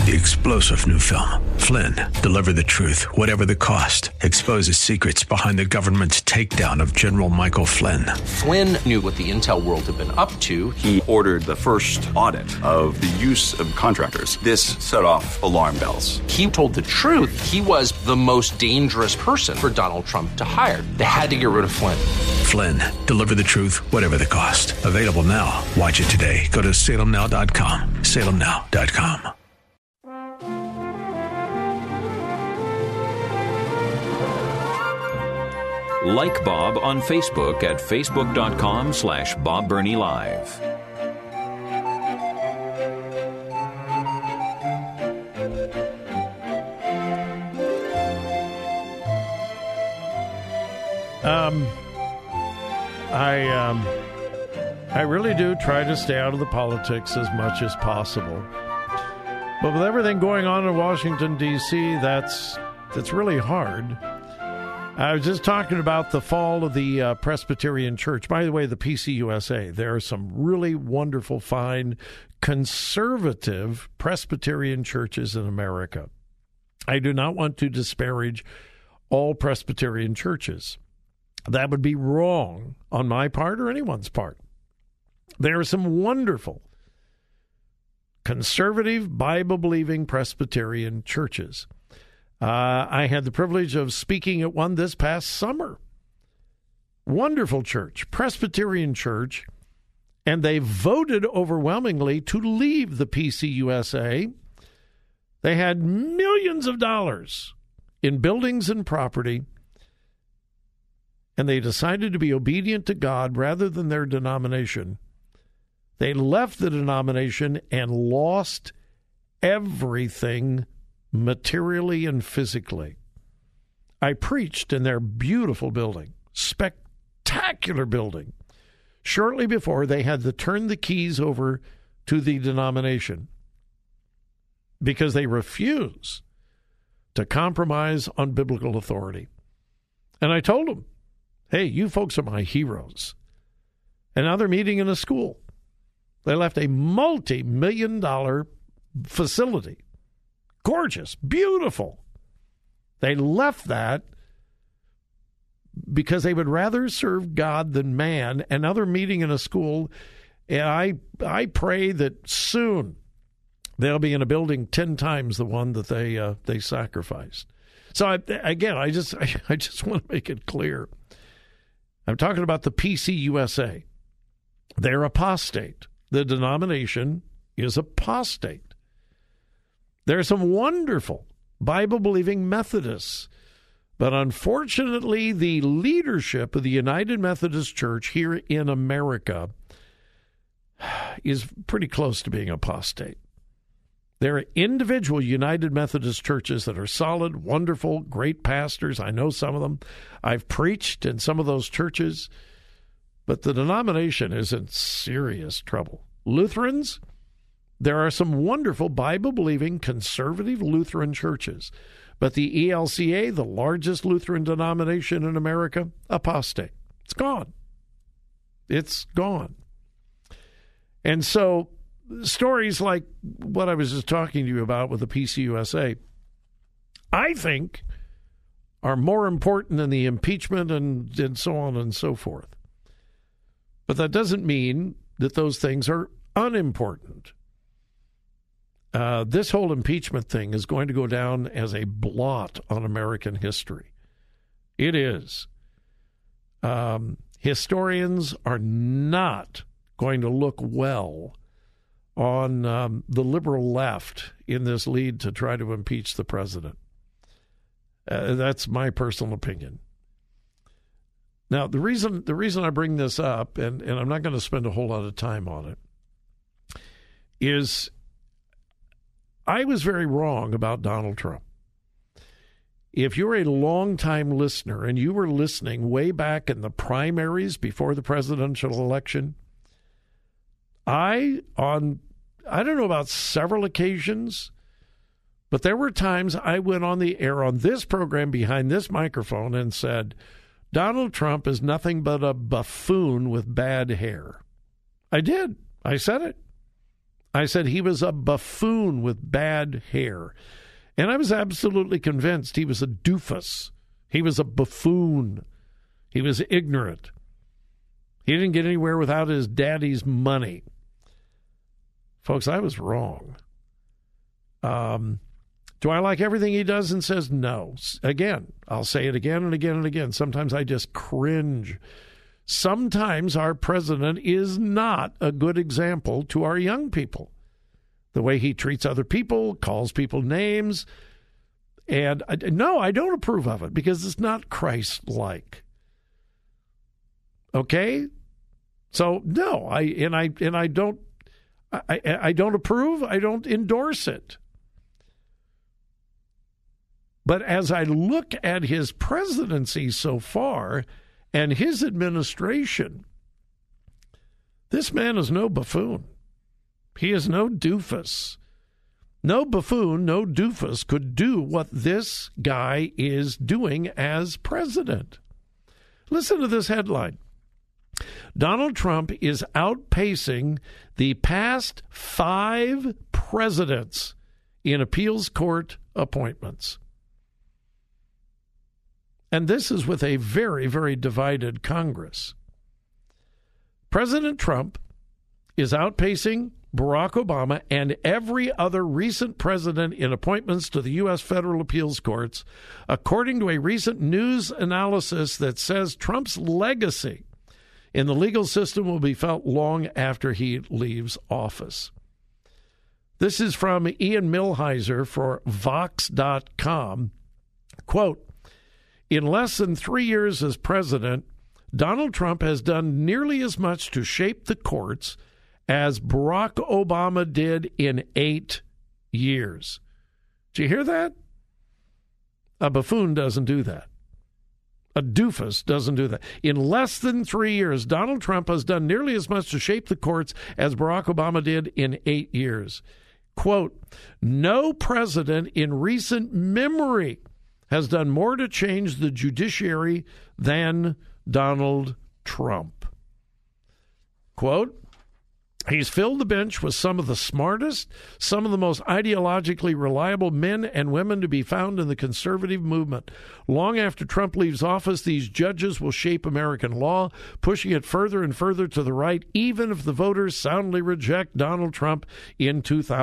The explosive new film, Flynn, deliver the truth, whatever the cost, exposes secrets behind the government's takedown of General Michael Flynn. Flynn knew what the intel world had been up to. He ordered the first audit of the use of contractors. This set off alarm bells. He told the truth. He was the most dangerous person for Donald Trump to hire. They had to get rid of Flynn. Flynn, deliver the truth, whatever the cost. Available now. Watch it today. Go to salemnow.com. salemnow.com. Like Bob on Facebook at facebook.com/Bob Burney Live. I really do try to stay out of the politics as much as possible. But with everything going on in Washington, D.C., that's really hard. I was just talking about the fall of the Presbyterian Church. By the way, the PCUSA, there are some really wonderful, fine, conservative Presbyterian churches in America. I do not want to disparage all Presbyterian churches. That would be wrong on my part or anyone's part. There are some wonderful conservative, Bible-believing Presbyterian churches. I had the privilege of speaking at one this past summer. Wonderful church, Presbyterian church, and they voted overwhelmingly to leave the PCUSA. They had millions of dollars in buildings and property, and they decided to be obedient to God rather than their denomination. They left the denomination and lost everything materially and physically. I preached in their beautiful building, spectacular building, shortly before they had to turn the keys over to the denomination because they refuse to compromise on biblical authority. And I told them, hey, you folks are my heroes. And now they're meeting in a school. They left a multi-million-dollar facility. Gorgeous, beautiful. They left that because they would rather serve God than man. And now they're meeting in a school. And I pray that soon they'll be in a building 10 times the one that they sacrificed. So I just want to make it clear. I'm talking about the PCUSA. They're apostate. The denomination is apostate. There are some wonderful Bible-believing Methodists, but unfortunately the leadership of the United Methodist Church here in America is pretty close to being apostate. There are individual United Methodist churches that are solid, wonderful, great pastors. I know some of them. I've preached in some of those churches, but the denomination is in serious trouble. Lutherans, there are some wonderful Bible-believing conservative Lutheran churches, but the ELCA, the largest Lutheran denomination in America, apostate. It's gone. It's gone. And so stories like what I was just talking to you about with the PCUSA, I think, are more important than the impeachment and so on and so forth. But that doesn't mean that those things are unimportant. This whole impeachment thing is going to go down as a blot on American history. It is. Historians are not going to look well on the liberal left in this lead to try to impeach the president. That's my personal opinion. Now, the reason I bring this up, and I'm not going to spend a whole lot of time on it, is I was very wrong about Donald Trump. If you're a longtime listener and you were listening way back in the primaries before the presidential election, I don't know about several occasions, but there were times I went on the air on this program behind this microphone and said, Donald Trump is nothing but a buffoon with bad hair. I did. I said it. I said he was a buffoon with bad hair. And I was absolutely convinced he was a doofus. He was a buffoon. He was ignorant. He didn't get anywhere without his daddy's money. Folks, I was wrong. Do I like everything he does and says? No. Again, I'll say it again and again and again. Sometimes I just cringe. Sometimes our president is not a good example to our young people. The way he treats other people, calls people names. And no, I don't approve of it because it's not Christ-like. Okay? So no, I don't approve. I don't endorse it. But as I look at his presidency so far and his administration, this man is no buffoon. He is no doofus. No buffoon, no doofus could do what this guy is doing as president. Listen to this headline. Donald Trump is outpacing the past 5 presidents in appeals court appointments. And this is with a very, very divided Congress. President Trump is outpacing Barack Obama and every other recent president in appointments to the U.S. federal appeals courts, according to a recent news analysis that says Trump's legacy in the legal system will be felt long after he leaves office. This is from Ian Millhiser for Vox.com. Quote, in less than 3 years as president, Donald Trump has done nearly as much to shape the courts as Barack Obama did in 8 years. Did you hear that? A buffoon doesn't do that. A doofus doesn't do that. In less than 3 years, Donald Trump has done nearly as much to shape the courts as Barack Obama did in 8 years. Quote, no president in recent memory has done more to change the judiciary than Donald Trump. Quote, he's filled the bench with some of the smartest, some of the most ideologically reliable men and women to be found in the conservative movement. Long after Trump leaves office, these judges will shape American law, pushing it further and further to the right, even if the voters soundly reject Donald Trump in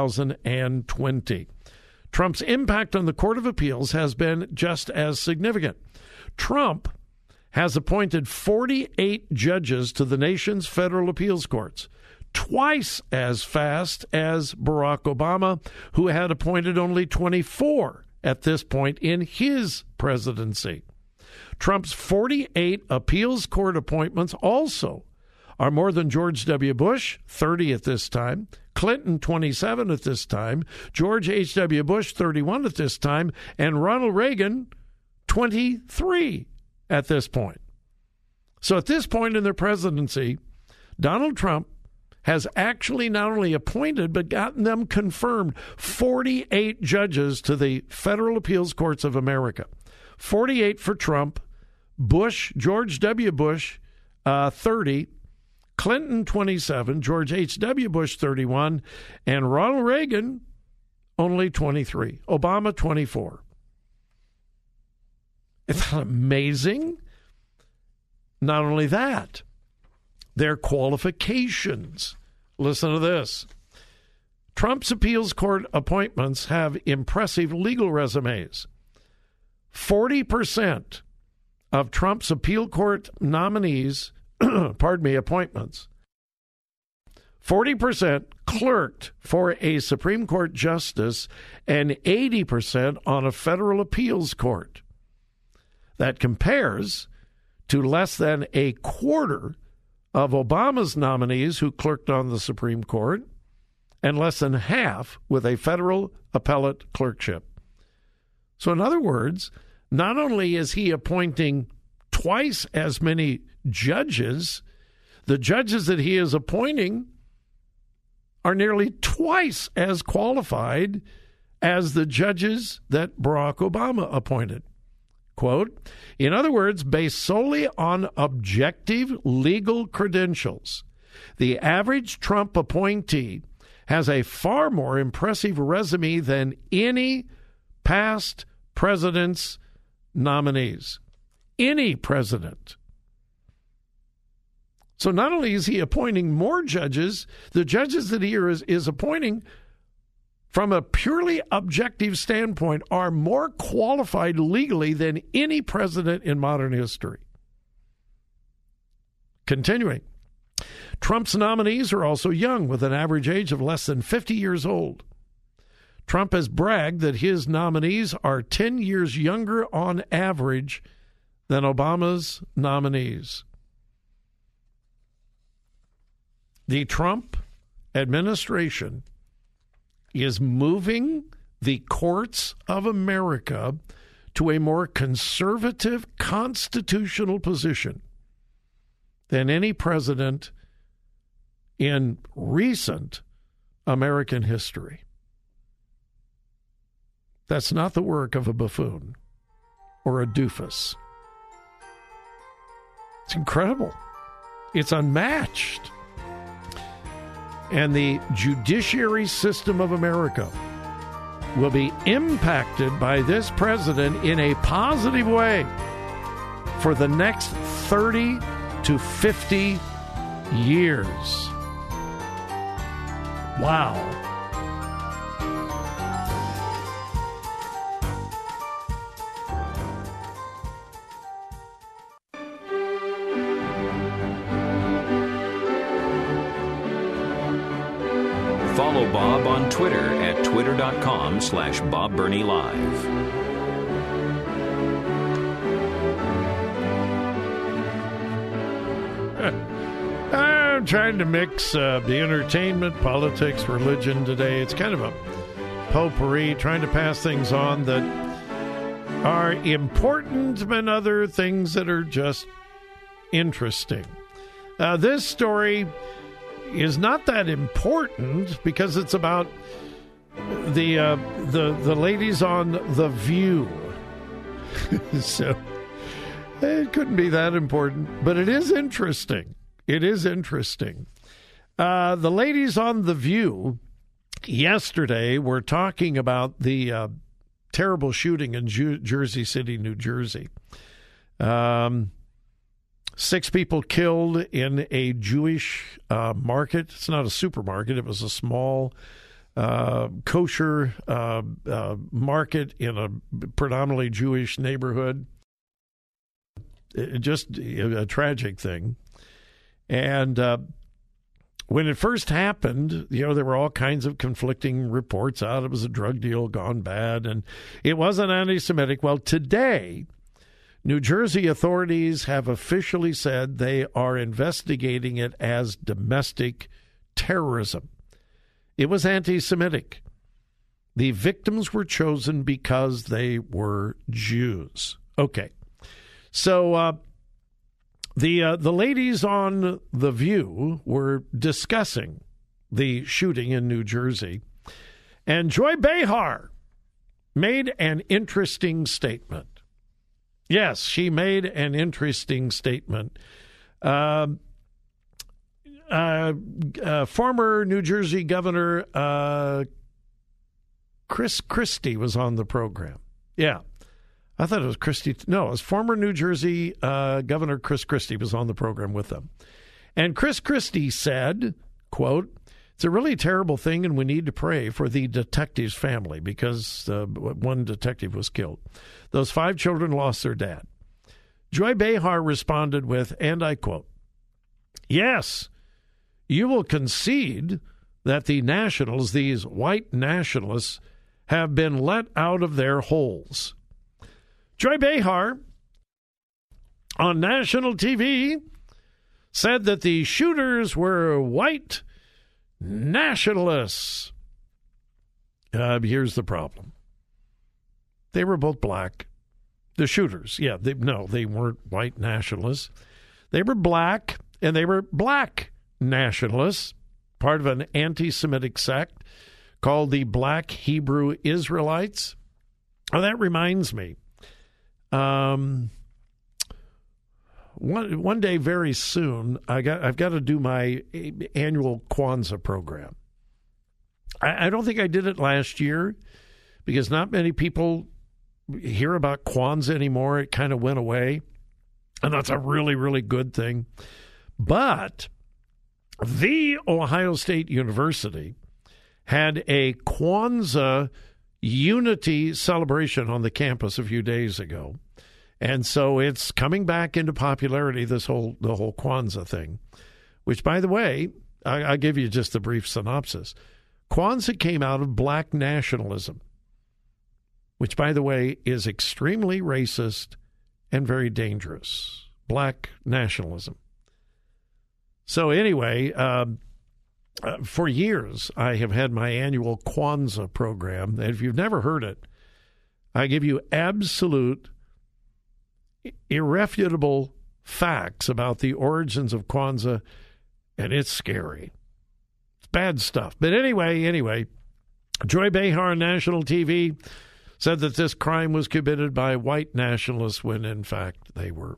2020. Trump's impact on the Court of Appeals has been just as significant. Trump has appointed 48 judges to the nation's federal appeals courts, twice as fast as Barack Obama, who had appointed only 24 at this point in his presidency. Trump's 48 appeals court appointments also are more than George W. Bush, 30 at this time, Clinton, 27 at this time, George H.W. Bush, 31 at this time, and Ronald Reagan, 23 at this point. So at this point in their presidency, Donald Trump has actually not only appointed but gotten them confirmed 48 judges to the federal appeals courts of America. 48 for Trump, Bush, George W. Bush, 30, Clinton, 27, George H.W. Bush, 31, and Ronald Reagan, only 23. Obama, 24. Isn't that amazing? Not only that, their qualifications. Listen to this. Trump's appeals court appointments have impressive legal resumes. 40% of Trump's appeal court nominees, appointments, 40% clerked for a Supreme Court justice and 80% on a federal appeals court. That compares to less than a quarter of Obama's nominees who clerked on the Supreme Court and less than half with a federal appellate clerkship. So in other words, not only is he appointing twice as many judges, the judges that he is appointing are nearly twice as qualified as the judges that Barack Obama appointed. Quote, in other words, based solely on objective legal credentials, the average Trump appointee has a far more impressive resume than any past president's nominees. Any president. So not only is he appointing more judges, the judges that he is appointing from a purely objective standpoint are more qualified legally than any president in modern history. Continuing, Trump's nominees are also young, with an average age of less than 50 years old. Trump has bragged that his nominees are 10 years younger on average than Obama's nominees. The Trump administration is moving the courts of America to a more conservative constitutional position than any president in recent American history. That's not the work of a buffoon or a doofus. It's incredible. It's unmatched. And the judiciary system of America will be impacted by this president in a positive way for the next 30 to 50 years. Wow. Follow Bob on Twitter at twitter.com/Bob Burney Live. I'm trying to mix the entertainment, politics, religion today. It's kind of a potpourri, trying to pass things on that are important and other things that are just interesting. This story is not that important because it's about the ladies on The View. So it couldn't be that important, but it is interesting. It is interesting. The ladies on The View yesterday were talking about the terrible shooting in Jersey City, New Jersey. 6 people killed in a Jewish market. It's not a supermarket. It was a small kosher market in a predominantly Jewish neighborhood. Just a tragic thing. And when it first happened, there were all kinds of conflicting reports out. It was a drug deal gone bad, and it wasn't anti-Semitic. Well, today, New Jersey authorities have officially said they are investigating it as domestic terrorism. It was anti-Semitic. The victims were chosen because they were Jews. Okay. So the ladies on The View were discussing the shooting in New Jersey, and Joy Behar made an interesting statement. Yes, she made an interesting statement. Former New Jersey Governor Chris Christie was on the program. Yeah. I thought it was Christie. No, it was former New Jersey Governor Chris Christie was on the program with them. And Chris Christie said, quote, "It's a really terrible thing, and we need to pray for the detective's family because one detective was killed. Those 5 children lost their dad." Joy Behar responded with, and I quote, "Yes, you will concede that the nationals, these white nationalists, have been let out of their holes." Joy Behar on national TV said that the shooters were white nationalists. Here's the problem. They were both black. The shooters, yeah, they weren't white nationalists. They were black, and they were black nationalists, part of an anti-Semitic sect called the Black Hebrew Israelites. Oh, that reminds me. One day very soon, I've got to do my annual Kwanzaa program. I don't think I did it last year because not many people hear about Kwanzaa anymore. It kind of went away, and that's a really, really good thing. But The Ohio State University had a Kwanzaa unity celebration on the campus a few days ago. And so it's coming back into popularity, the whole Kwanzaa thing, which, by the way, I'll give you just a brief synopsis. Kwanzaa came out of black nationalism, which, by the way, is extremely racist and very dangerous. Black nationalism. So anyway, for years, I have had my annual Kwanzaa program. And if you've never heard it, I give you absolute, irrefutable facts about the origins of Kwanzaa, and it's scary. It's bad stuff. But anyway, Joy Behar on national TV said that this crime was committed by white nationalists when, in fact, they were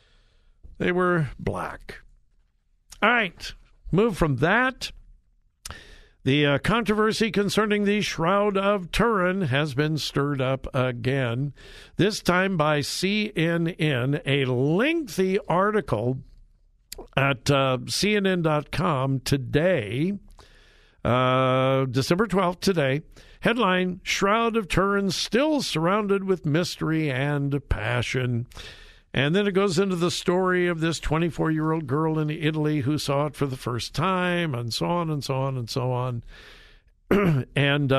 black. All right, move from that. The controversy concerning the Shroud of Turin has been stirred up again, this time by CNN. A lengthy article at CNN.com today, December 12th today. Headline, Shroud of Turin still surrounded with mystery and passion. And then it goes into the story of this 24-year-old girl in Italy who saw it for the first time, and so on and so on and so on. And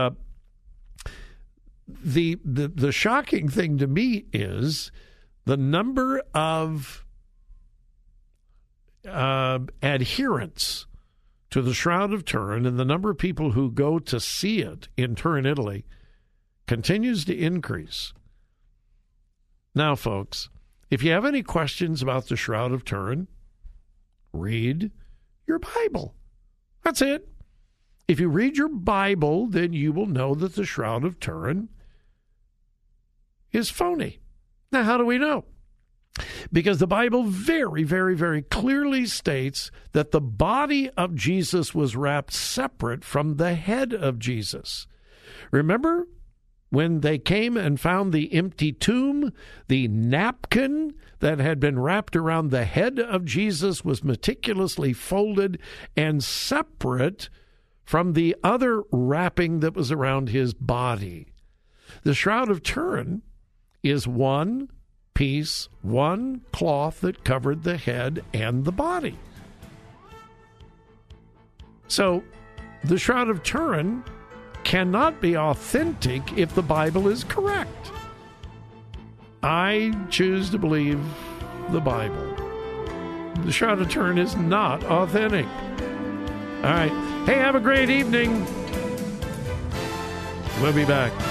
the shocking thing to me is the number of adherents to the Shroud of Turin and the number of people who go to see it in Turin, Italy, continues to increase. Now, folks, if you have any questions about the Shroud of Turin, read your Bible. That's it. If you read your Bible, then you will know that the Shroud of Turin is phony. Now, how do we know? Because the Bible very, very, very clearly states that the body of Jesus was wrapped separate from the head of Jesus. Remember when they came and found the empty tomb, the napkin that had been wrapped around the head of Jesus was meticulously folded and separate from the other wrapping that was around his body. The Shroud of Turin is one piece, one cloth that covered the head and the body. So the Shroud of Turin cannot be authentic if the Bible is correct. I choose to believe the Bible. The Shroud of Turin is not authentic. All right. Hey, have a great evening. We'll be back.